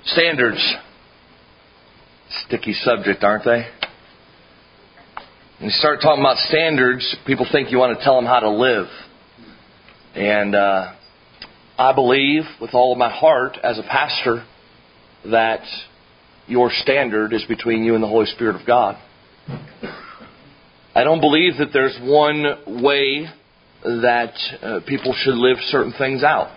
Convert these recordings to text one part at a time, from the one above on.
Standards. Sticky subject, aren't they? When you start talking about standards, people think you want to tell them how to live. And I believe with all of my heart as a pastor that your standard is between you and the Holy Spirit of God. I don't believe that there's one way that people should live certain things out.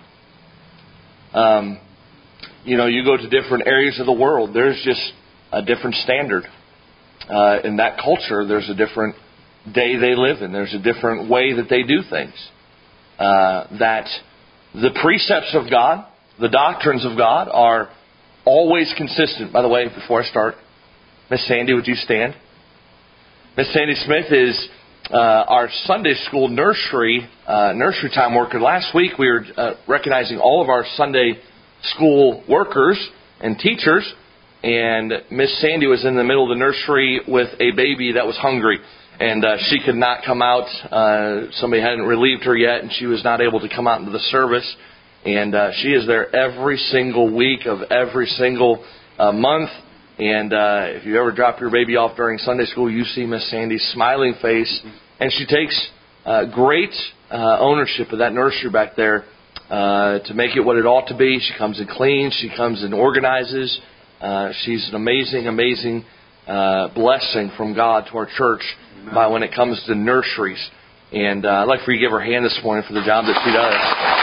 You go to different areas of the world, there's just a different standard. In that culture, there's a different day they live in. There's a different way that they do things. That the precepts of God, the doctrines of God, are always consistent. By the way, before I start, Miss Sandy, would you stand? Miss Sandy Smith is our Sunday school nursery time worker. Last week we were recognizing all of our Sunday school workers and teachers, and Miss Sandy was in the middle of the nursery with a baby that was hungry, and she could not come out. Somebody hadn't relieved her yet, and she was not able to come out into the service. And she is there every single week of every single month. And if you ever drop your baby off during Sunday school, you see Miss Sandy's smiling face. And she takes great ownership of that nursery back there to make it what it ought to be. She comes and cleans. She comes and organizes. She's an amazing blessing from God to our church by when it comes to nurseries. And I'd like for you to give her a hand this morning for the job that she does.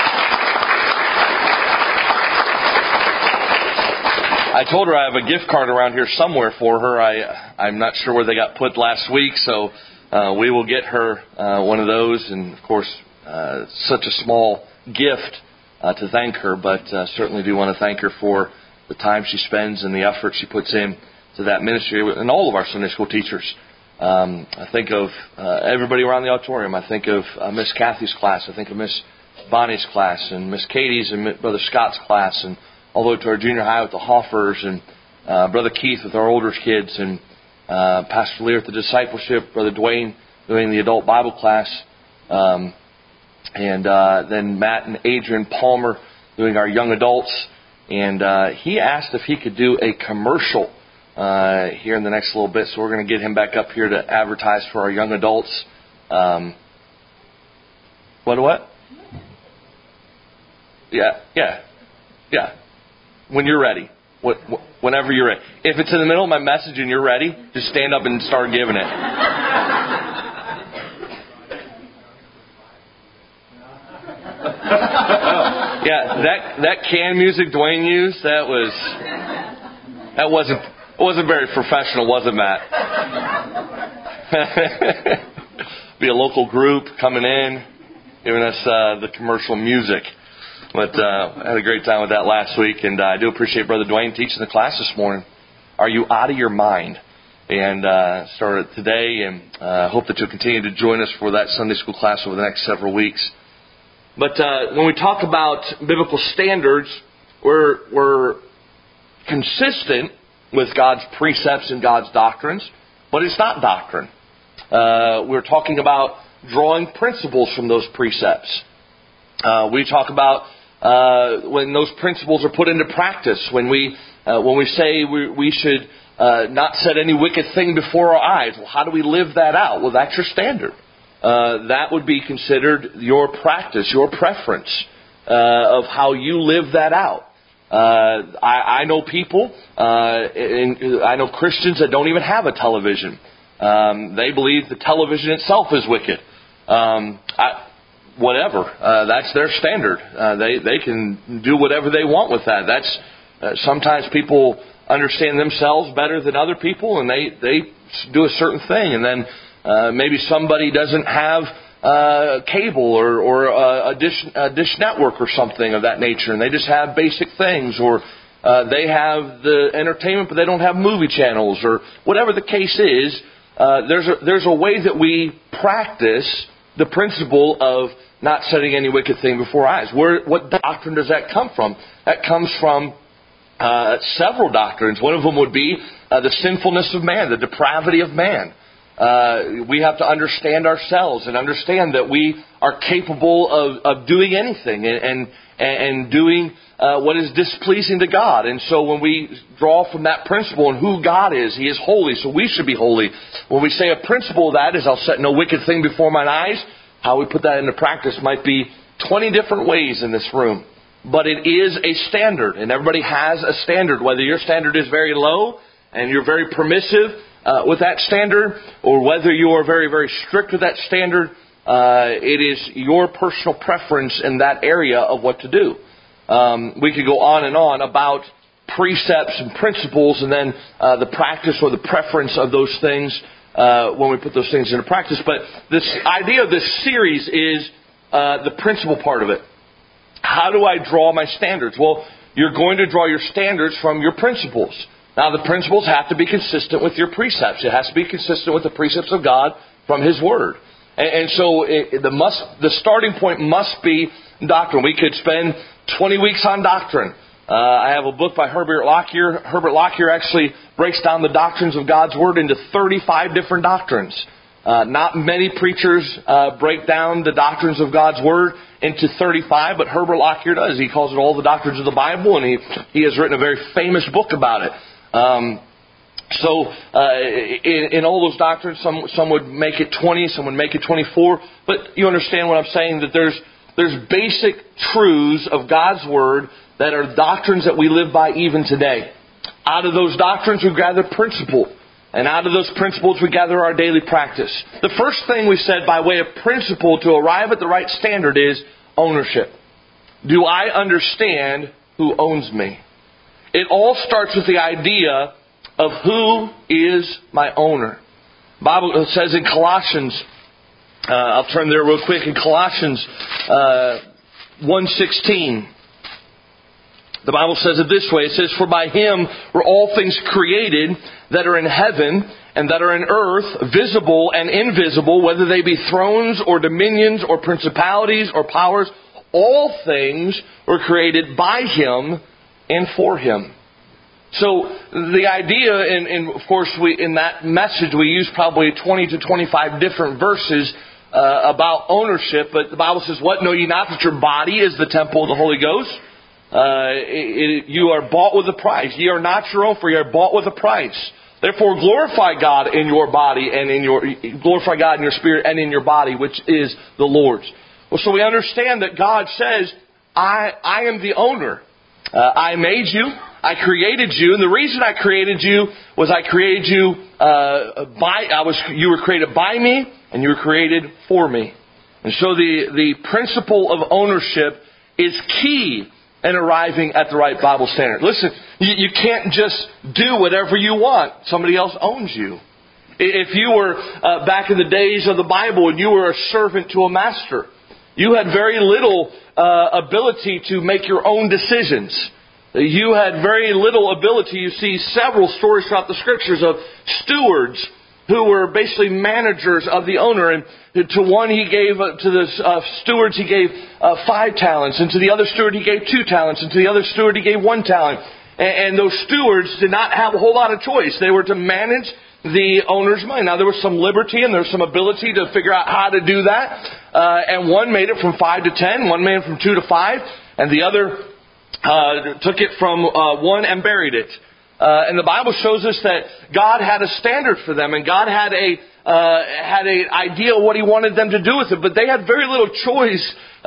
I told her I have a gift card around here somewhere for her. I'm not sure where they got put last week, so we will get her one of those. And, of course, such a small gift to thank her, but certainly do want to thank her for the time she spends and the effort she puts in to that ministry, and all of our Sunday school teachers. I think of everybody around the auditorium. I think of Miss Kathy's class. I think of Miss Bonnie's class and Miss Katie's and Brother Scott's class, and all the way to our junior high with the Hoffers, and Brother Keith with our older kids, and Pastor Lear at the discipleship, Brother Dwayne doing the adult Bible class, and then Matt and Adrian Palmer doing our young adults. And he asked if he could do a commercial here in the next little bit, so we're going to get him back up here to advertise for our young adults. What? Yeah. When you're ready. Whenever you're ready. If it's in the middle of my message and you're ready, just stand up and start giving it. Yeah, that canned music Dwayne used, that wasn't very professional, was it, Matt? Be a local group coming in, giving us the commercial music. But I had a great time with that last week, and I do appreciate Brother Dwayne teaching the class this morning. Are you out of your mind? And started today, and hope that you'll continue to join us for that Sunday school class over the next several weeks. But when we talk about biblical standards, we're consistent with God's precepts and God's doctrines, but it's not doctrine. We're talking about drawing principles from those precepts. We talk about when those principles are put into practice, when we say we should not set any wicked thing before our eyes. Well, how do we live that out? Well, that's your standard. That would be considered your practice, your preference of how you live that out. I know people, I know Christians that don't even have a television. They believe the television itself is wicked. Whatever, that's their standard. They can do whatever they want with that. That's sometimes people understand themselves better than other people, and they do a certain thing, and then maybe somebody doesn't have cable or a dish network or something of that nature, and they just have basic things, or they have the entertainment but they don't have movie channels, or whatever the case is. There's a way that we practice the principle of not setting any wicked thing before our eyes. What doctrine does that come from? That comes from several doctrines. One of them would be the sinfulness of man, the depravity of man. We have to understand ourselves and understand that we are capable of doing anything and doing what is displeasing to God. And so when we draw from that principle and who God is, He is holy, so we should be holy. When we say a principle of that is, I'll set no wicked thing before mine eyes, how we put that into practice might be 20 different ways in this room. But it is a standard, and everybody has a standard. Whether your standard is very low and you're very permissive with that standard, or whether you are very, very strict with that standard, it is your personal preference in that area of what to do. We could go on and on about precepts and principles, and then the practice or the preference of those things when we put those things into practice. But this idea of this series is the principle part of it. How do I draw my standards? Well, you're going to draw your standards from your principles. Now, the principles have to be consistent with your precepts. It has to be consistent with the precepts of God from His Word. And so the starting point must be doctrine. We could spend 20 weeks on doctrine. I have a book by Herbert Lockyer. Herbert Lockyer actually breaks down the doctrines of God's Word into 35 different doctrines. Not many preachers break down the doctrines of God's Word into 35, but Herbert Lockyer does. He calls it all the doctrines of the Bible, and he has written a very famous book about it. In all those doctrines, some would make it 20, some would make it 24, but you understand what I'm saying, that there's basic truths of God's Word that are doctrines that we live by even today. Out of those doctrines, we gather principle. And out of those principles, we gather our daily practice. The first thing we said by way of principle to arrive at the right standard is ownership. Do I understand who owns me? It all starts with the idea of who is my owner. The Bible says in Colossians, I'll turn there real quick, in Colossians 1:16. The Bible says it this way. It says, "For by Him were all things created that are in heaven and that are in earth, visible and invisible, whether they be thrones or dominions or principalities or powers. All things were created by Him and for Him." So the idea, and of course in that message we use probably 20 to 25 different verses about ownership. But the Bible says, "What, know ye not that your body is the temple of the Holy Ghost? You are bought with a price. Ye are not your own, for ye are bought with a price. Therefore glorify God in your body and glorify God in your spirit and in your body, which is the Lord's." Well, so we understand that God says, I am the owner. I made you. I created you. And the reason I created you was I created you you were created by me and you were created for me. And so the principle of ownership is key in arriving at the right Bible standard. Listen, you can't just do whatever you want. Somebody else owns you. If you were back in the days of the Bible and you were a servant to a master, you had very little ability to make your own decisions. You had very little ability. You see several stories throughout the Scriptures of stewards who were basically managers of the owner. And to one he gave, to the stewards he gave 5 talents. And to the other steward he gave 2 talents. And to the other steward he gave 1 talent. And those stewards did not have a whole lot of choice. They were to manage the owner's money. Now there was some liberty and there was some ability to figure out how to do that. And one made it from 5 to 10. One made it from 2 to 5. And the other took it from 1 and buried it. And the Bible shows us that God had a standard for them, and God had an idea of what He wanted them to do with it. But they had very little choice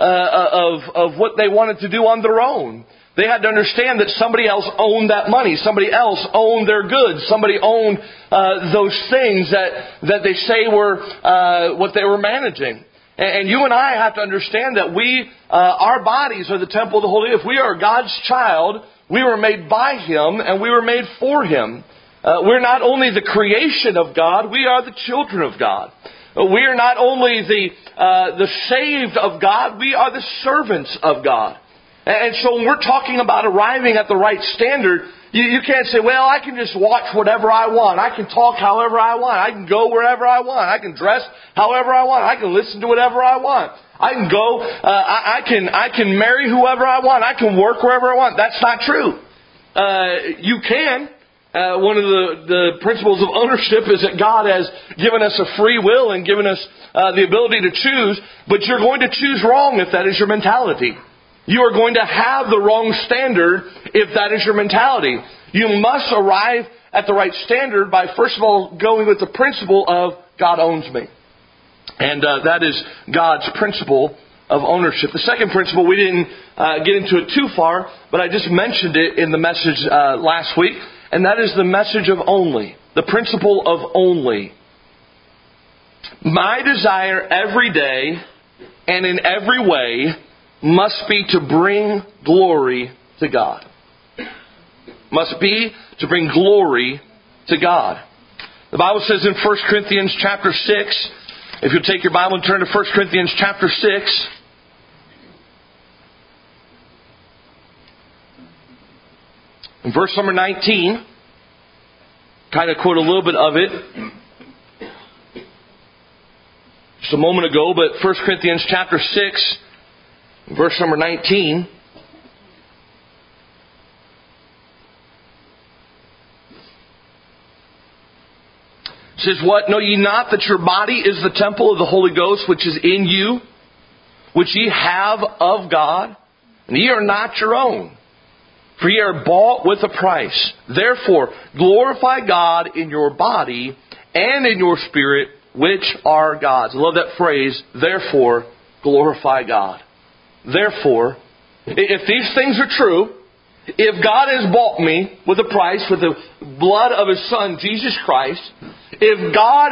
of what they wanted to do on their own. They had to understand that somebody else owned that money. Somebody else owned their goods. Somebody owned those things that they say were what they were managing. And you and I have to understand that our bodies are the temple of the Holy Ghost. If we are God's child, we were made by Him and we were made for Him. We're not only the creation of God, we are the children of God. We are not only the saved of God, we are the servants of God. And so when we're talking about arriving at the right standard, you can't say, well, I can just watch whatever I want. I can talk however I want. I can go wherever I want. I can dress however I want. I can listen to whatever I want. I can go, I can marry whoever I want. I can work wherever I want. That's not true. You can. One of the principles of ownership is that God has given us a free will and given us the ability to choose, but you're going to choose wrong if that is your mentality. You are going to have the wrong standard if that is your mentality. You must arrive at the right standard by, first of all, going with the principle of God owns me. And that is God's principle of ownership. The second principle, we didn't get into it too far, but I just mentioned it in the message last week, and that is the message of only. The principle of only. My desire every day and in every way must be to bring glory to God. Must be to bring glory to God. The Bible says in 1 Corinthians chapter 6, if you'll take your Bible and turn to 1 Corinthians chapter 6, in verse number 19, kind of quote a little bit of it just a moment ago, but 1 Corinthians chapter 6, verse number 19. It says, what? Know ye not that your body is the temple of the Holy Ghost which is in you, which ye have of God, and ye are not your own? For ye are bought with a price. Therefore, glorify God in your body and in your spirit, which are God's. I love that phrase, therefore, glorify God. Therefore, if these things are true, if God has bought me with a price, with the blood of His Son, Jesus Christ, if God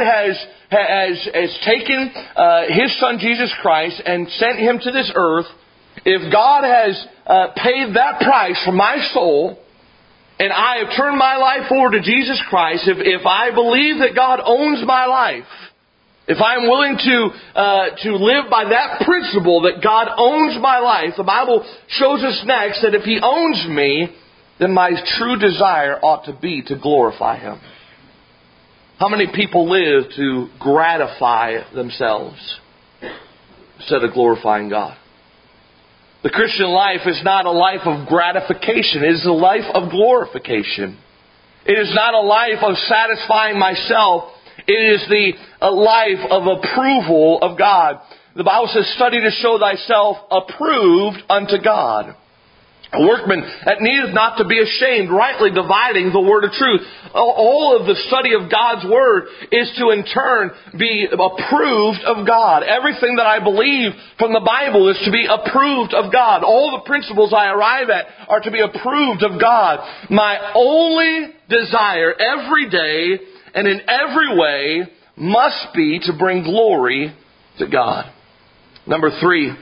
has taken His Son, Jesus Christ, and sent Him to this earth, if God has paid that price for my soul, and I have turned my life over to Jesus Christ, if I believe that God owns my life, if I'm willing to live by that principle that God owns my life, the Bible shows us next that if He owns me, then my true desire ought to be to glorify Him. How many people live to gratify themselves instead of glorifying God? The Christian life is not a life of gratification. It is a life of glorification. It is not a life of satisfying myself. It is the life of approval of God. The Bible says, study to show thyself approved unto God. A workman that needeth not to be ashamed, rightly dividing the word of truth. All of the study of God's Word is to in turn be approved of God. Everything that I believe from the Bible is to be approved of God. All the principles I arrive at are to be approved of God. My only desire every day and in every way must be to bring glory to God. Number 3,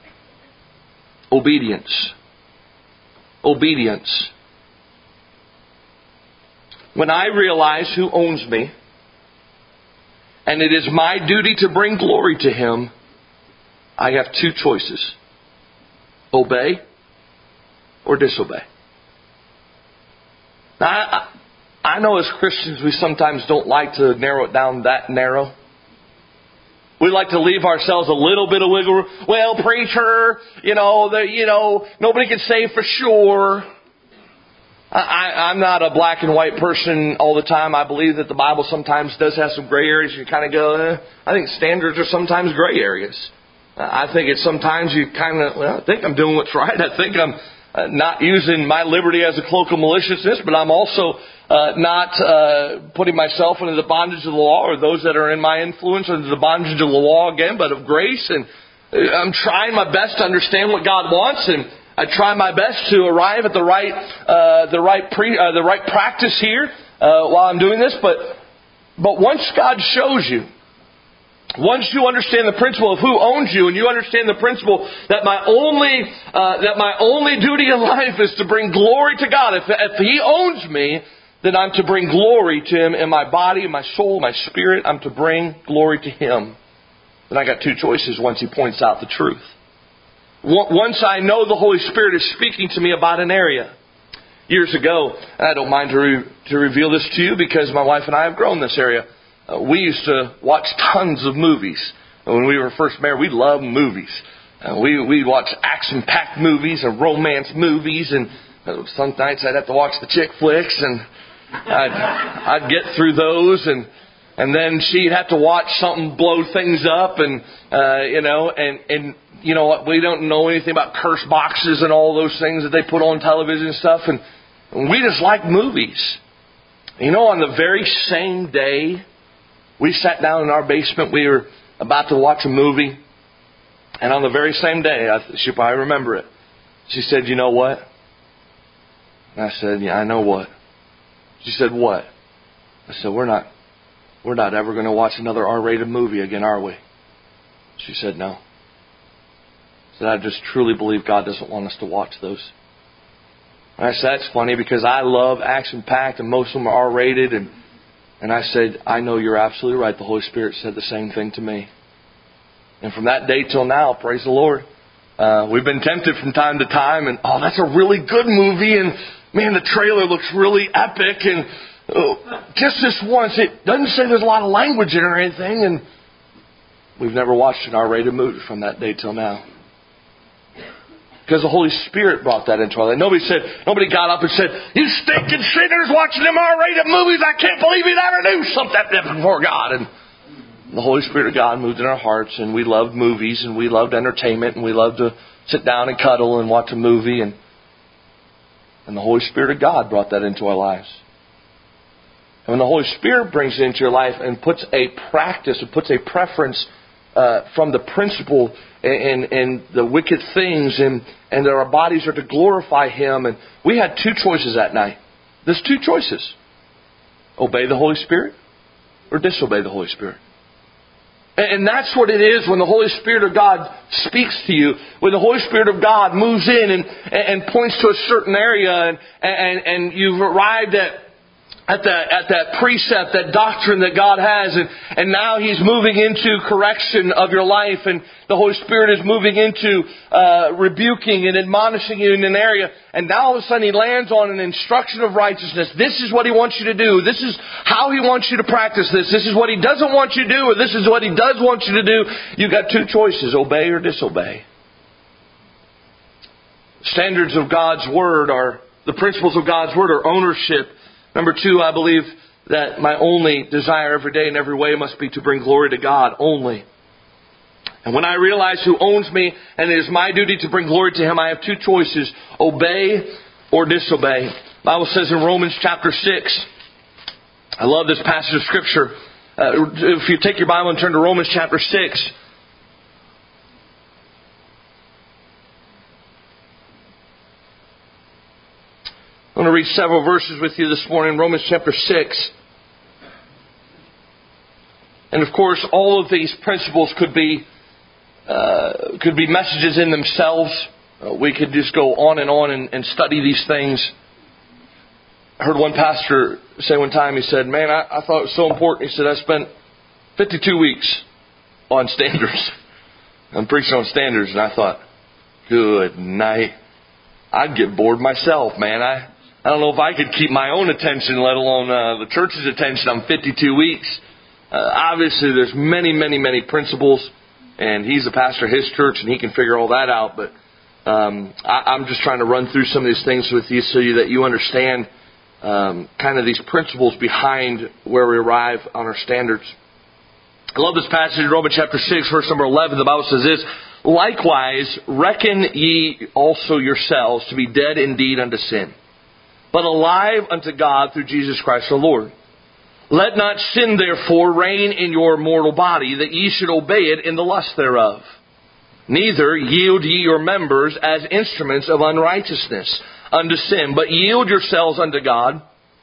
obedience. Obedience. When I realize who owns me, and it is my duty to bring glory to Him, I have 2 choices. Obey or disobey. Now, I know as Christians we sometimes don't like to narrow it down that narrow. We like to leave ourselves a little bit of wiggle room. Well, preacher, nobody can say for sure. I'm not a black and white person all the time. I believe that the Bible sometimes does have some gray areas. You kind of go, I think standards are sometimes gray areas. I think it's sometimes you kind of, I think I'm doing what's right. I think I'm not using my liberty as a cloak of maliciousness, but I'm also not putting myself into the bondage of the law, or those that are in my influence under the bondage of the law again, but of grace. And I'm trying my best to understand what God wants, and I try my best to arrive at the right practice here while I'm doing this. But once God shows you, once you understand the principle of who owns you, and you understand the principle that my only duty in life is to bring glory to God. If He owns me, then I'm to bring glory to Him in my body, in my soul, my spirit. I'm to bring glory to Him. Then I got 2 choices once He points out the truth. Once I know the Holy Spirit is speaking to me about an area. Years ago, and I don't mind to reveal this to you because my wife and I have grown this area. We used to watch tons of movies. When we were first married, we loved movies. We'd watch action-packed movies and romance movies, and some nights I'd have to watch the chick flicks, and I'd get through those. And and then she'd have to watch something blow things up, and we don't know anything about curse boxes and all those things that they put on television and stuff, and we just like movies. On the very same day, we sat down in our basement. We were about to watch a movie, and on the very same day, she probably remember it. She said, "You know what?" And I said, "Yeah, I know what." She said, "What?" I said, We're not ever going to watch another R-rated movie again, are we?" She said, "No." I said, "I just truly believe God doesn't want us to watch those." And I said, "That's funny because I love action-packed and most of them are R-rated." And I said, "I know you're absolutely right. The Holy Spirit said the same thing to me." And from that day till now, praise the Lord, we've been tempted from time to time. And, that's a really good movie. And, man, the trailer looks really epic. And just this once, it doesn't say there's a lot of language in it or anything. And we've never watched an R-rated movie from that day till now. Because the Holy Spirit brought that into our life. Nobody got up and said, "You stinking sinners watching them R-rated movies. I can't believe you ever knew something like that before God." And the Holy Spirit of God moved in our hearts, and we loved movies, and we loved entertainment, and we loved to sit down and cuddle and watch a movie. And the Holy Spirit of God brought that into our lives. And when the Holy Spirit brings it into your life and puts a practice, it puts a preference from the principle and the wicked things, and that our bodies are to glorify Him. And we had two choices that night. There's two choices. Obey the Holy Spirit or disobey the Holy Spirit. And that's what it is when the Holy Spirit of God speaks to you. When the Holy Spirit of God moves in and points to a certain area, and you've arrived at that precept, that doctrine that God has, and now He's moving into correction of your life, and the Holy Spirit is moving into rebuking and admonishing you in an area, and now all of a sudden He lands on an instruction of righteousness. This is what He wants you to do. This is how He wants you to practice this. This is what He doesn't want you to do, or this is what He does want you to do. You've got two choices, obey or disobey. Standards of God's Word are, the principles of God's Word are ownership. Number two, I believe that my only desire every day and every way must be to bring glory to God only. And when I realize who owns me and it is my duty to bring glory to Him, I have two choices, obey or disobey. The Bible says in Romans chapter 6, I love this passage of Scripture. If you take your Bible and turn to Romans chapter 6, I want to read several verses with you this morning, Romans chapter 6. And of course, all of these principles could be messages in themselves. We could just go on and study these things. I heard one pastor say one time, he said, "Man, I thought it was so important." He said, "I spent 52 weeks on standards. I'm preaching on standards." And I thought, good night. I'd get bored myself, man. I don't know if I could keep my own attention, let alone the church's attention on 52 weeks. Obviously, there's many, many, many principles, and he's the pastor of his church, and he can figure all that out. But I'm just trying to run through some of these things with you so that you understand kind of these principles behind where we arrive on our standards. I love this passage in Romans chapter 6, verse number 11. The Bible says this, "Likewise, reckon ye also yourselves to be dead indeed unto sin, but alive unto God through Jesus Christ our Lord. Let not sin therefore reign in your mortal body, that ye should obey it in the lust thereof. Neither yield ye your members as instruments of unrighteousness unto sin, but yield yourselves unto God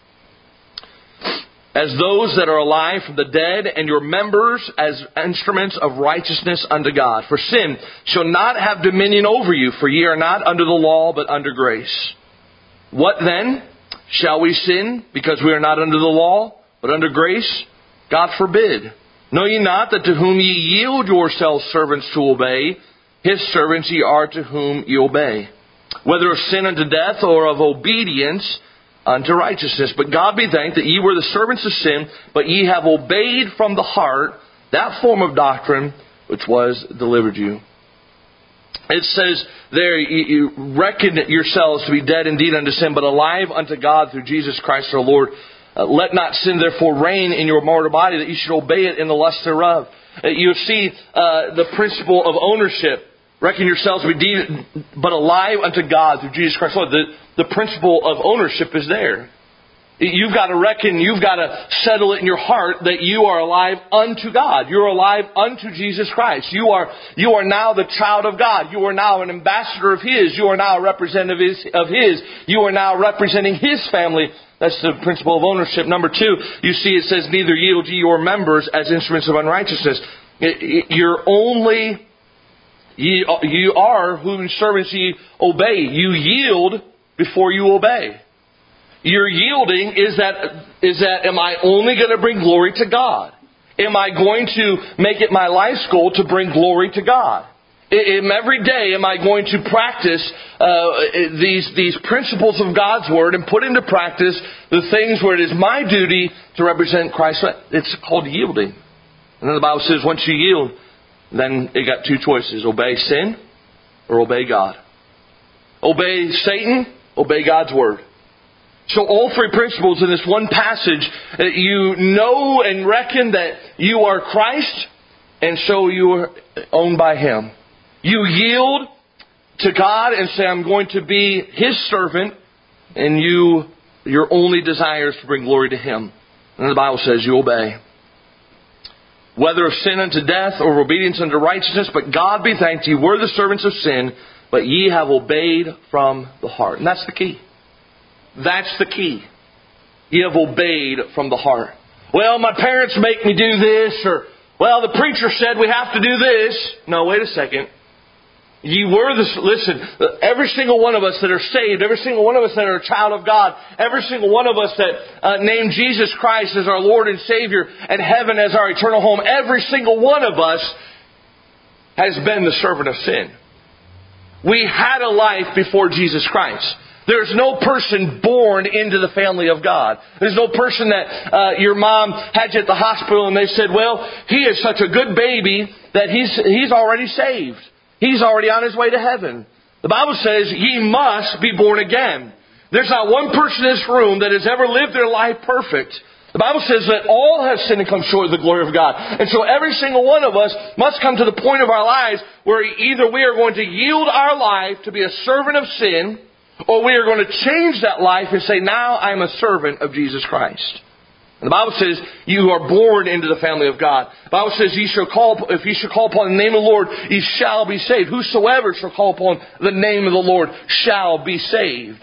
as those that are alive from the dead, and your members as instruments of righteousness unto God. For sin shall not have dominion over you, for ye are not under the law, but under grace. What then? Shall we sin because we are not under the law, but under grace? God forbid. Know ye not that to whom ye yield yourselves servants to obey, His servants ye are to whom ye obey, whether of sin unto death or of obedience unto righteousness. But God be thanked that ye were the servants of sin, but ye have obeyed from the heart that form of doctrine which was delivered you." It says there, you reckon yourselves to be dead indeed unto sin, but alive unto God through Jesus Christ our Lord. Let not sin therefore reign in your mortal body, that you should obey it in the lust thereof. You see the principle of ownership. Reckon yourselves to be dead, but alive unto God through Jesus Christ. The principle of ownership is there. You've got to reckon, you've got to settle it in your heart that you are alive unto God. You're alive unto Jesus Christ. You are now the child of God. You are now an ambassador of His. You are now a representative of His. You are now representing His family. That's the principle of ownership. Number 2, you see it says, neither yield ye your members as instruments of unrighteousness. You are whom servants ye obey. You yield before you obey. Your yielding is that am I only going to bring glory to God? Am I going to make it my life's goal to bring glory to God? Every day am I going to practice these principles of God's Word and put into practice the things where it is my duty to represent Christ? It's called yielding. And then the Bible says once you yield, then you got 2 choices. Obey sin or obey God. Obey Satan, obey God's Word. So all 3 principles in this one passage, you know and reckon that you are Christ, and so you are owned by Him. You yield to God and say, I'm going to be His servant, and your only desire is to bring glory to Him. And the Bible says you obey. Whether of sin unto death or obedience unto righteousness, but God be thanked, ye were the servants of sin, but ye have obeyed from the heart. And that's the key. That's the key. You have obeyed from the heart. Well, my parents make me do this, or, well, the preacher said we have to do this. No, wait a second. Listen, every single one of us that are saved, every single one of us that are a child of God, every single one of us that name Jesus Christ as our Lord and Savior and heaven as our eternal home, every single one of us has been the servant of sin. We had a life before Jesus Christ. There's no person born into the family of God. There's no person that your mom had you at the hospital and they said, well, he is such a good baby that he's already saved. He's already on his way to heaven. The Bible says, ye must be born again. There's not one person in this room that has ever lived their life perfect. The Bible says that all have sinned and come short of the glory of God. And so every single one of us must come to the point of our lives where either we are going to yield our life to be a servant of sin, or we are going to change that life and say, now I'm a servant of Jesus Christ. And the Bible says, you are born into the family of God. The Bible says, if ye shall call upon the name of the Lord, ye shall be saved. Whosoever shall call upon the name of the Lord shall be saved.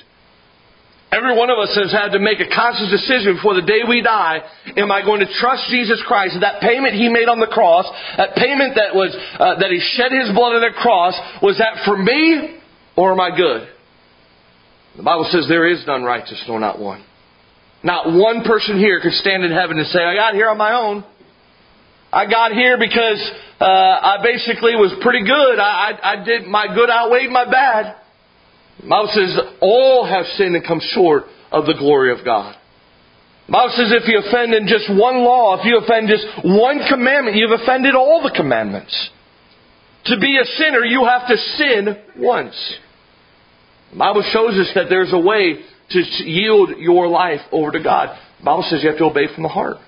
Every one of us has had to make a conscious decision before the day we die. Am I going to trust Jesus Christ? That payment He made on the cross, that payment that He shed His blood on the cross, was that for me, or am I good? The Bible says there is none righteous, no, not one. Not one person here could stand in heaven and say, I got here on my own. I got here because I basically was pretty good. I did my good outweighed my bad. The Bible says all have sinned and come short of the glory of God. The Bible says if you offend in just one law, if you offend just one commandment, you've offended all the commandments. To be a sinner, you have to sin once. The Bible shows us that there's a way to yield your life over to God. The Bible says you have to obey from the heart.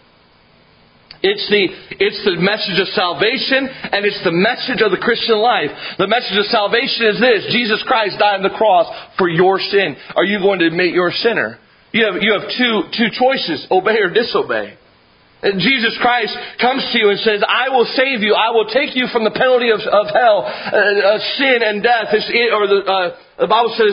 It's the message of salvation, and it's the message of the Christian life. The message of salvation is this: Jesus Christ died on the cross for your sin. Are you going to admit you're a sinner? You have two choices: obey or disobey. And Jesus Christ comes to you and says, I will save you. I will take you from the penalty of hell, sin and death. The Bible says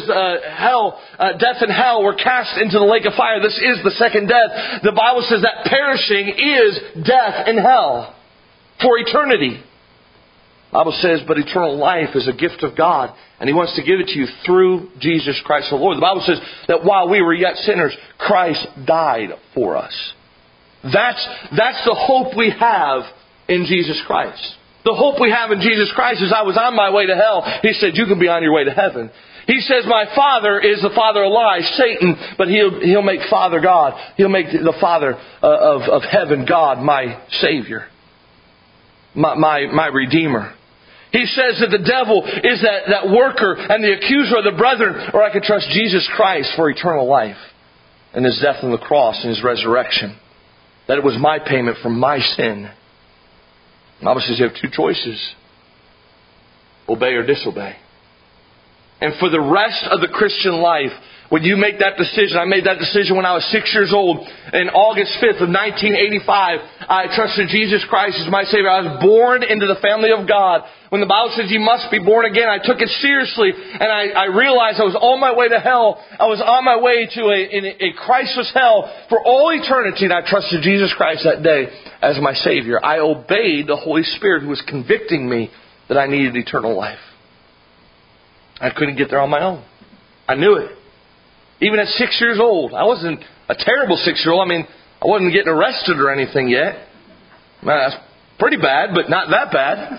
death and hell were cast into the lake of fire. This is the second death. The Bible says that perishing is death and hell for eternity. The Bible says, but eternal life is a gift of God, and He wants to give it to you through Jesus Christ the Lord. The Bible says that while we were yet sinners, Christ died for us. That's the hope we have in Jesus Christ. The hope we have in Jesus Christ is I was on my way to hell. He said, you can be on your way to heaven. He says, my Father is the father of lies, Satan, but He'll make Father God. He'll make the Father of heaven God, my Savior, my Redeemer. He says that the devil is that worker and the accuser of the brethren, or I can trust Jesus Christ for eternal life. and His death on the cross and His resurrection. That it was my payment for my sin. The Bible says you have two choices. Obey or disobey. And for the rest of the Christian life, when you make that decision, I made that decision when I was 6 years old. In August 5th of 1985, I trusted Jesus Christ as my Savior. I was born into the family of God. When the Bible says you must be born again, I took it seriously. And I realized I was on my way to hell. I was on my way to a Christless hell for all eternity. And I trusted Jesus Christ that day as my Savior. I obeyed the Holy Spirit who was convicting me that I needed eternal life. I couldn't get there on my own. I knew it. Even at 6 years old. I wasn't a terrible 6-year-old. I mean, I wasn't getting arrested or anything yet. That's pretty bad, but not that bad.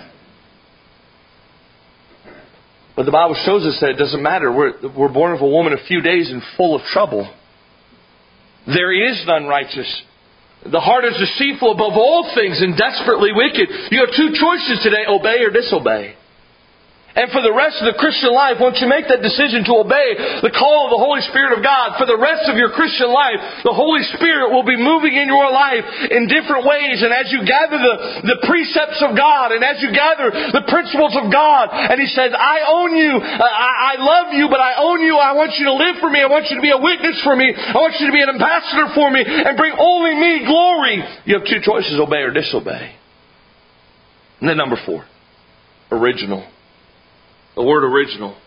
But the Bible shows us that it doesn't matter. We're born of a woman a few days and full of trouble. There is none righteous. The heart is deceitful above all things and desperately wicked. You have two choices today, obey or disobey. And for the rest of the Christian life, once you make that decision to obey the call of the Holy Spirit of God, for the rest of your Christian life, the Holy Spirit will be moving in your life in different ways. And as you gather the precepts of God, and as you gather the principles of God, and He says, I own you, I love you, but I own you, I want you to live for me, I want you to be a witness for me, I want you to be an ambassador for me, and bring only me glory. You have two choices, obey or disobey. And then number 4, original. The word original.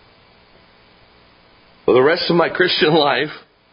For the rest of my Christian life,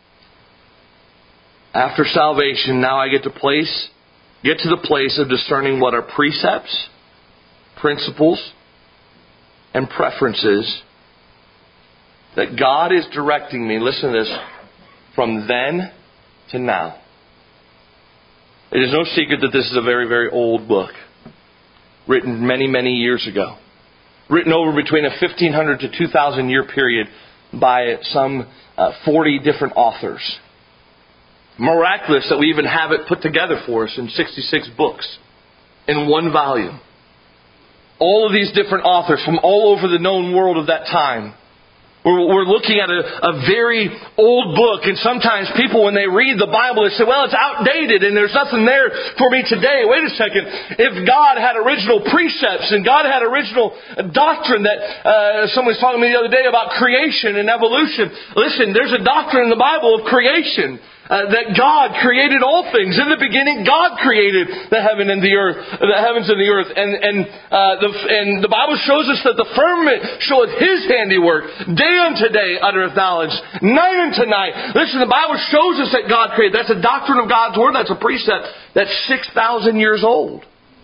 after salvation, now I get to the place of discerning what are precepts, principles, and preferences that God is directing me, listen to this, from then to now. It is no secret that this is a very, very old book, written many, many years ago. Written over between a 1500 to 2000 year period by some 40 different authors. Miraculous that we even have it put together for us in 66 books in one volume. All of these different authors from all over the known world of that time. We're looking at a very old book, and sometimes people, when they read the Bible, they say, well, it's outdated and there's nothing there for me today. Wait a second. If God had original precepts and God had original doctrine that someone was talking to me the other day about creation and evolution. Listen, there's a doctrine in the Bible of creation. That God created all things. In the beginning, God created the heaven and the earth, the heavens and the earth, and the Bible shows us that the firmament showeth His handiwork. Day unto day uttereth knowledge, night unto night. Listen, the Bible shows us that God created. That's a doctrine of God's word. That's a precept that's 6,000 years old.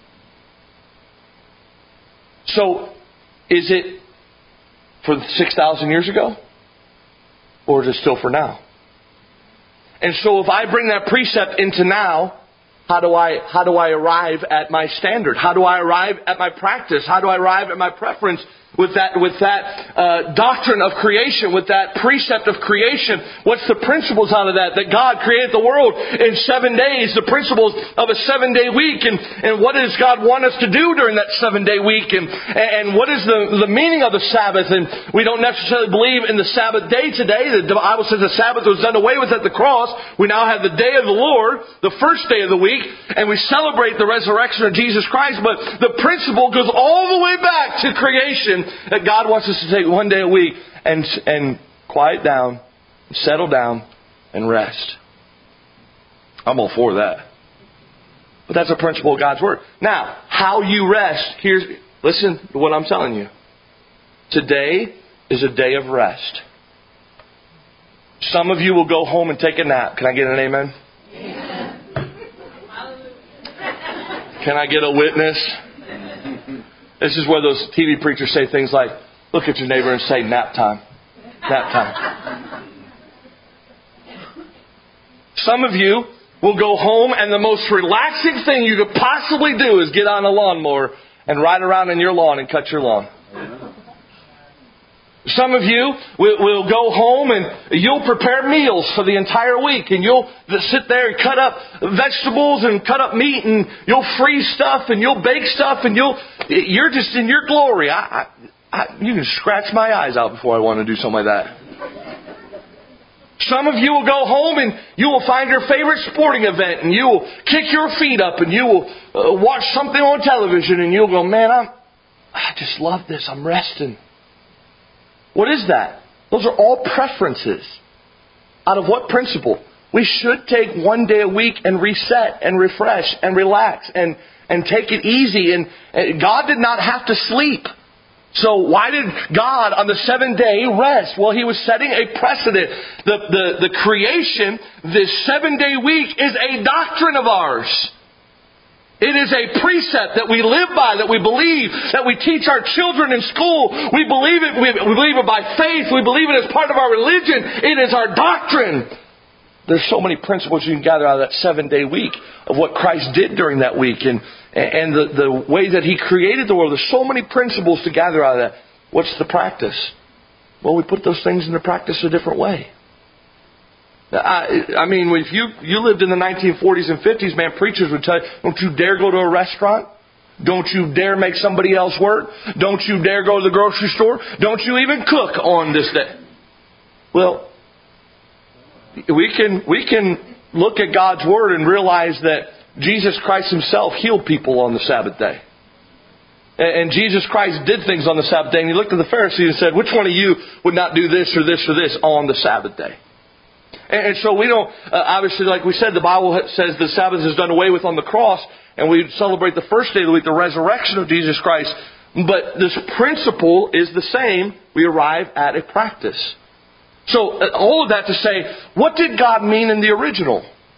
So, is it for 6,000 years ago, or is it still for now? And so if I bring that precept into now, how do I arrive at my standard? How do I arrive at my practice? How do I arrive at my preference with that doctrine of creation, with that precept of creation? What's the principles out of that? That God created the world in 7 days, the principles of a 7-day week, and what does God want us to do during that 7-day week, and what is the meaning of the Sabbath? And we don't necessarily believe in the Sabbath day today. The Bible says the Sabbath was done away with at the cross. We now have the day of the Lord, the first day of the week, and we celebrate the resurrection of Jesus Christ, but the principle goes all the way back to creation, that God wants us to take 1 day a week and quiet down, settle down, and rest. I'm all for that. But that's a principle of God's Word. Now, how you rest, listen to what I'm telling you. Today is a day of rest. Some of you will go home and take a nap. Can I get an amen? Amen. Can I get a witness? This is where those TV preachers say things like, look at your neighbor and say, nap time. Nap time. Some of you will go home and the most relaxing thing you could possibly do is get on a lawnmower and ride around in your lawn and cut your lawn. Some of you will go home and you'll prepare meals for the entire week, and you'll sit there and cut up vegetables and cut up meat, and you'll freeze stuff and you'll bake stuff, and you're just in your glory. You can scratch my eyes out before I want to do something like that. Some of you will go home and you will find your favorite sporting event and you will kick your feet up and you will watch something on television and you'll go, man, I just love this. I'm resting. What is that? Those are all preferences. Out of what principle? We should take one day a week and reset and refresh and relax and take it easy. And God did not have to sleep. So why did God on the 7th day rest? Well, He was setting a precedent. The creation, this 7-day week, is a doctrine of ours. It is a precept that we live by, that we believe, that we teach our children in school. We believe it. We believe it by faith. We believe it as part of our religion. It is our doctrine. There's so many principles you can gather out of that 7-day week of what Christ did during that week and the way that He created the world. There's so many principles to gather out of that. What's the practice? Well, we put those things into practice a different way. I mean, if you lived in the 1940s and 50s, man, preachers would tell you, don't you dare go to a restaurant. Don't you dare make somebody else work. Don't you dare go to the grocery store. Don't you even cook on this day. Well, we can look at God's Word and realize that Jesus Christ Himself healed people on the Sabbath day. And Jesus Christ did things on the Sabbath day. And He looked at the Pharisees and said, which one of you would not do this or this or this on the Sabbath day? And so we don't, obviously, like we said, the Bible says the Sabbath is done away with on the cross. And we celebrate the first day of the week, the resurrection of Jesus Christ. But this principle is the same. We arrive at a practice. So all of that to say, what did God mean in the original?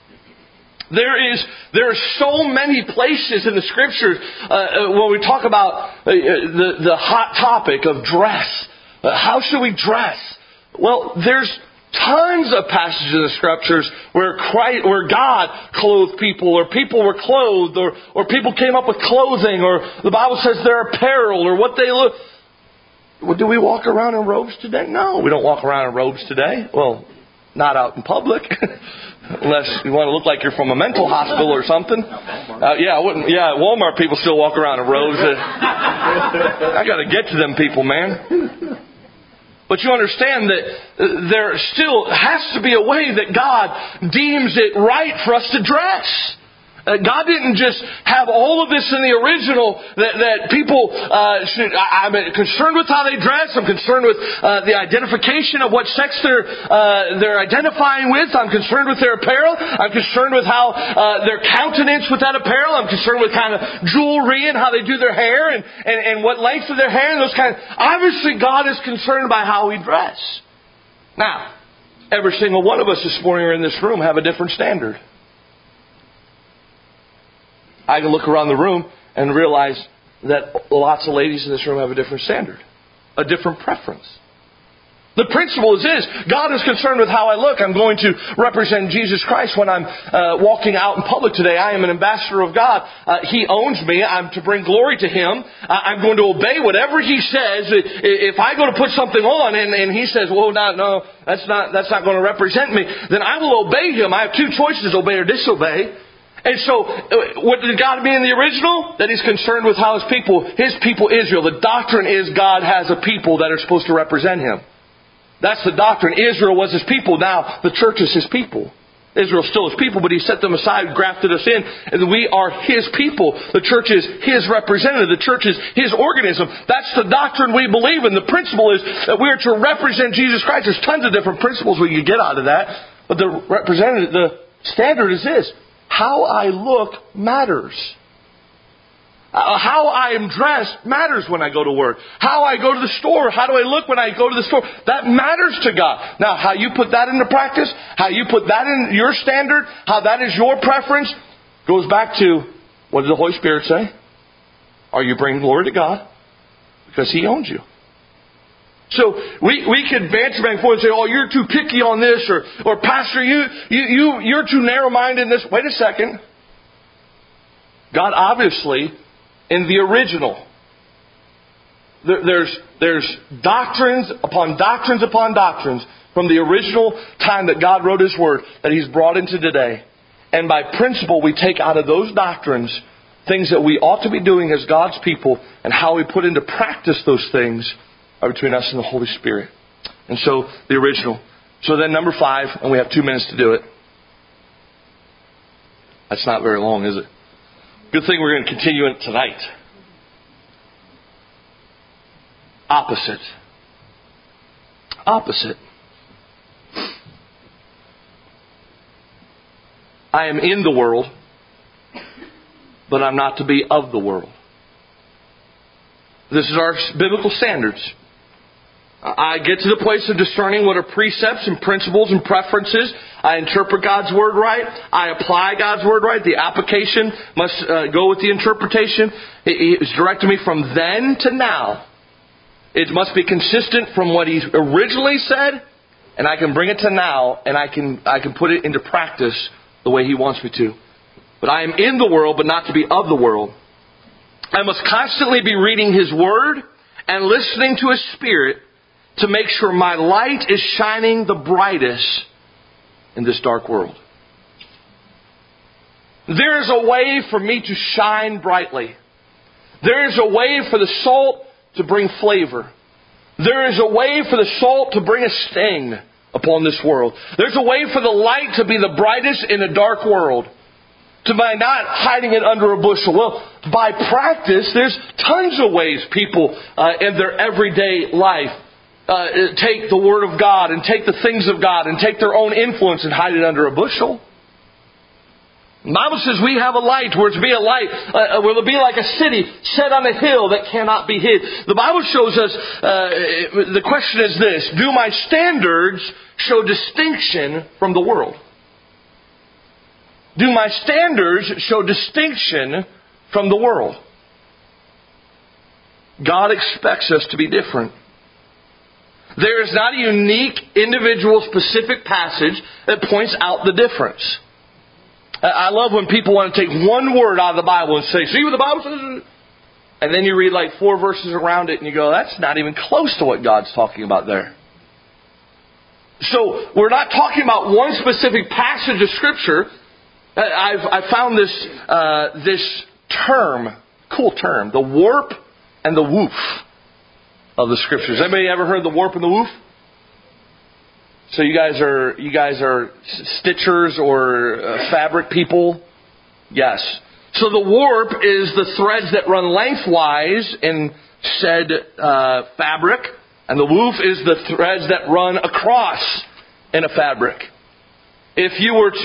There are so many places in the Scriptures when we talk about the hot topic of dress. How should we dress? Well, there's tons of passages in the Scriptures where God clothed people, or people were clothed, or people came up with clothing, or the Bible says their apparel, or what they look. Well, do we walk around in robes today? No, we don't walk around in robes today. Well, not out in public. Unless you want to look like you're from a mental hospital or something. Walmart people still walk around in robes. I got to get to them people, man. But you understand that there still has to be a way that God deems it right for us to dress. God didn't just have all of this in the original that people should. I'm concerned with how they dress. I'm concerned with the identification of what sex they're identifying with. I'm concerned with their apparel. I'm concerned with how their countenance with that apparel. I'm concerned with kind of jewelry and how they do their hair and what length of their hair and those kind of. Obviously, God is concerned by how we dress. Now, every single one of us this morning or in this room have a different standard. I can look around the room and realize that lots of ladies in this room have a different standard, a different preference. The principle is this: God is concerned with how I look. I'm going to represent Jesus Christ when I'm walking out in public today. I am an ambassador of God. He owns me. I'm to bring glory to Him. I'm going to obey whatever He says. If I go to put something on and He says, "Well, no, that's not going to represent me," then I will obey Him. I have two choices: obey or disobey. And so, what did God mean in the original? That He's concerned with how His people Israel. The doctrine is God has a people that are supposed to represent Him. That's the doctrine. Israel was His people. Now, the church is His people. Israel's still His people, but He set them aside, grafted us in, and we are His people. The church is His representative. The church is His organism. That's the doctrine we believe in. The principle is that we are to represent Jesus Christ. There's tons of different principles we can get out of that, but the standard is this. How I look matters. How I am dressed matters when I go to work. How I go to the store, how do I look when I go to the store? That matters to God. Now, how you put that into practice, how you put that in your standard, how that is your preference, goes back to, what did the Holy Spirit say? Are you bringing glory to God? Because He owns you. So we could banter back and forth and say, "Oh, you're too picky on this," or "Pastor, you're too narrow-minded in this." Wait a second. God obviously, in the original, there's doctrines upon doctrines upon doctrines from the original time that God wrote His Word that He's brought into today. And by principle, we take out of those doctrines things that we ought to be doing as God's people, and how we put into practice those things are between us and the Holy Spirit. And so, the original. So then number 5, and we have 2 minutes to do it. That's not very long, is it? Good thing we're going to continue it tonight. Opposite. Opposite. I am in the world, but I'm not to be of the world. This is our biblical standards. I get to the place of discerning what are precepts and principles and preferences. I interpret God's Word right. I apply God's Word right. The application must go with the interpretation. It's directed me from then to now. It must be consistent from what He originally said, and I can bring it to now, and I can put it into practice the way He wants me to. But I am in the world, but not to be of the world. I must constantly be reading His Word and listening to His Spirit to make sure my light is shining the brightest in this dark world. There is a way for me to shine brightly. There is a way for the salt to bring flavor. There is a way for the salt to bring a sting upon this world. There's a way for the light to be the brightest in a dark world. By not hiding it under a bushel. Well, by practice, there's tons of ways people in their everyday life take the Word of God and take the things of God and take their own influence and hide it under a bushel. The Bible says we have a light. We're to be a light. We're to be like a city set on a hill that cannot be hid. The Bible shows us, the question is this: do my standards show distinction from the world? Do my standards show distinction from the world? God expects us to be different. There is not a unique, individual, specific passage that points out the difference. I love when people want to take one word out of the Bible and say, see what the Bible says? And then you read like 4 verses around it and you go, that's not even close to what God's talking about there. So we're not talking about one specific passage of Scripture. I found this term, cool term, the warp and the woof of the Scriptures. Anybody ever heard the warp and the woof? So you guys are stitchers or fabric people? Yes. So the warp is the threads that run lengthwise in said fabric, and the woof is the threads that run across in a fabric. If you were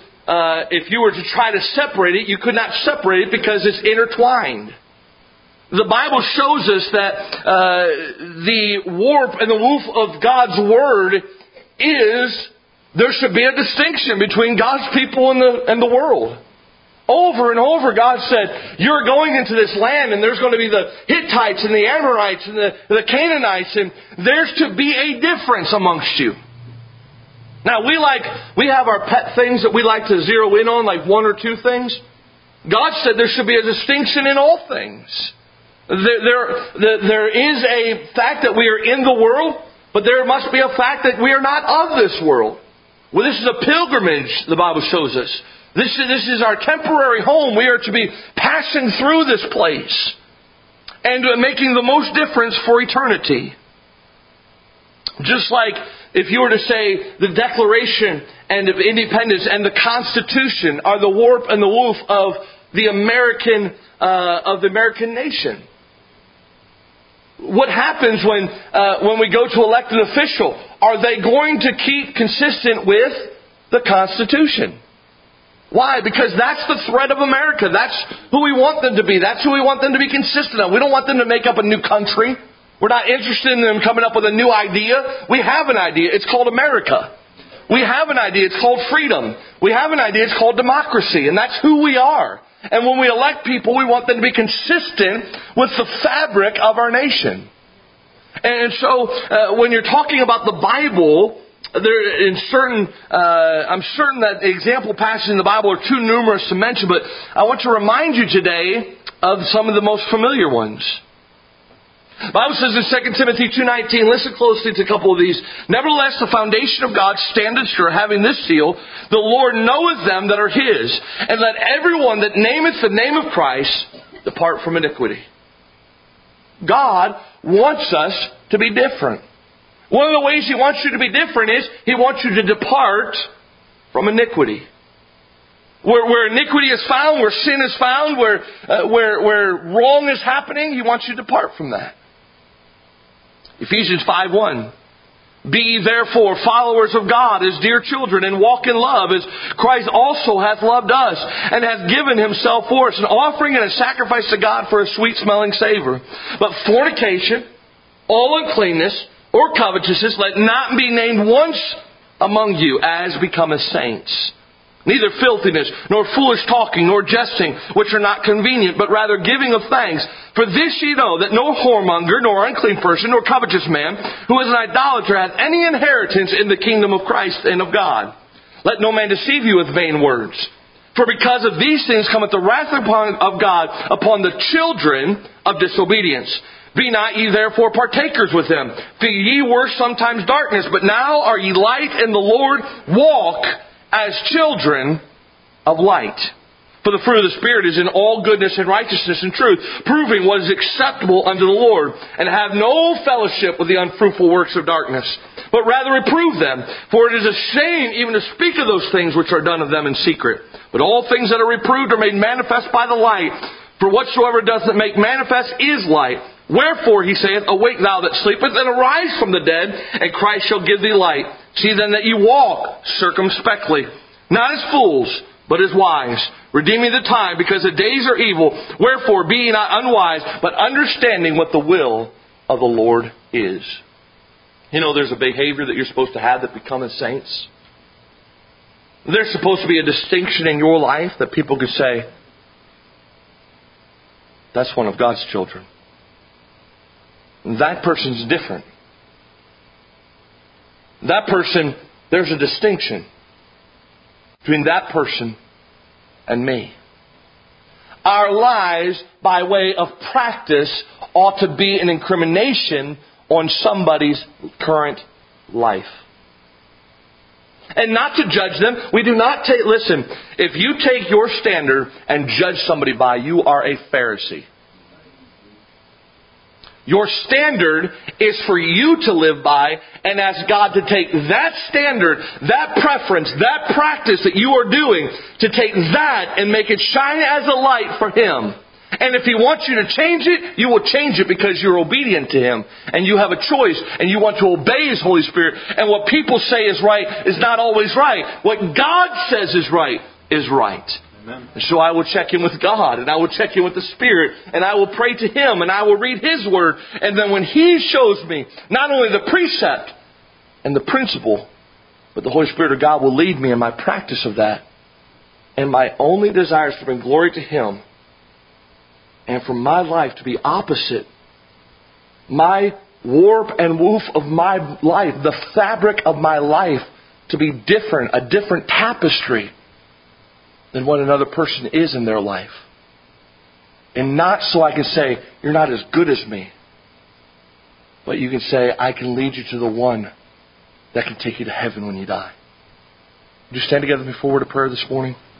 to try to separate it, you could not separate it because it's intertwined. The Bible shows us that the warp and the woof of God's Word is there should be a distinction between God's people and the world. Over and over, God said, you're going into this land and there's going to be the Hittites and the Amorites and the Canaanites, and there's to be a difference amongst you. Now, we have our pet things that we like to zero in on, like 1 or 2 things. God said there should be a distinction in all things. There is a fact that we are in the world, but there must be a fact that we are not of this world. Well, this is a pilgrimage, the Bible shows us. This is our temporary home. We are to be passing through this place and making the most difference for eternity. Just like if you were to say the Declaration and of Independence and the Constitution are the warp and the woof of the American nation. What happens when we go to elect an official? Are they going to keep consistent with the Constitution? Why? Because that's the thread of America. That's who we want them to be. That's who we want them to be consistent of. We don't want them to make up a new country. We're not interested in them coming up with a new idea. We have an idea. It's called America. We have an idea. It's called freedom. We have an idea. It's called democracy. And that's who we are. And when we elect people, we want them to be consistent with the fabric of our nation. And so, when you're talking about the Bible, I'm certain that example passages in the Bible are too numerous to mention, but I want to remind you today of some of the most familiar ones. The Bible says in 2 Timothy 2:19, listen closely to a couple of these. Nevertheless, the foundation of God standeth sure, having this seal, the Lord knoweth them that are His, and let everyone that nameth the name of Christ depart from iniquity. God wants us to be different. One of the ways He wants you to be different is He wants you to depart from iniquity. Where iniquity is found, where sin is found, where wrong is happening, He wants you to depart from that. Ephesians 5:1. Be ye therefore followers of God as dear children, and walk in love, as Christ also hath loved us, and hath given Himself for us, an offering and a sacrifice to God for a sweet-smelling savor. But fornication, all uncleanness, or covetousness, let not be named once among you, as becometh saints. Neither filthiness, nor foolish talking, nor jesting, which are not convenient, but rather giving of thanks. For this ye know, that no whoremonger, nor unclean person, nor covetous man, who is an idolater, hath any inheritance in the kingdom of Christ and of God. Let no man deceive you with vain words. For because of these things cometh the wrath of God upon the children of disobedience. Be not ye therefore partakers with them. For ye were sometimes darkness, but now are ye light in the Lord. Walk as children of light. For the fruit of the Spirit is in all goodness and righteousness and truth, proving what is acceptable unto the Lord, and have no fellowship with the unfruitful works of darkness, but rather reprove them. For it is a shame even to speak of those things which are done of them in secret. But all things that are reproved are made manifest by the light. For whatsoever doth make manifest is light. Wherefore, he saith, Awake thou that sleepest, and arise from the dead, and Christ shall give thee light. See then that ye walk circumspectly, not as fools, but as wise, redeeming the time, because the days are evil. Wherefore, be ye not unwise, but understanding what the will of the Lord is. You know, there's a behavior that you're supposed to have that becometh saints. There's supposed to be a distinction in your life that people could say, that's one of God's children. That person's different. That person, there's a distinction between that person and me. Our lives, by way of practice, ought to be an incrimination on somebody's current life. And not to judge them. We do not take, listen, if you take your standard and judge somebody by, you are a Pharisee. Your standard is for you to live by and ask God to take that standard, that preference, that practice that you are doing, to take that and make it shine as a light for Him. And if He wants you to change it, you will change it because you're obedient to Him. And you have a choice and you want to obey His Holy Spirit. And what people say is right is not always right. What God says is right is right. Amen. And so I will check in with God, and I will check in with the Spirit, and I will pray to Him, and I will read His Word. And then when He shows me not only the precept and the principle, but the Holy Spirit of God will lead me in my practice of that. And my only desire is to bring glory to Him, and for my life to be opposite. My warp and woof of my life, the fabric of my life, to be different, a different tapestry than what another person is in their life. And not so I can say, you're not as good as me. But you can say, I can lead you to the one that can take you to heaven when you die. Would you stand together before a word of prayer this morning?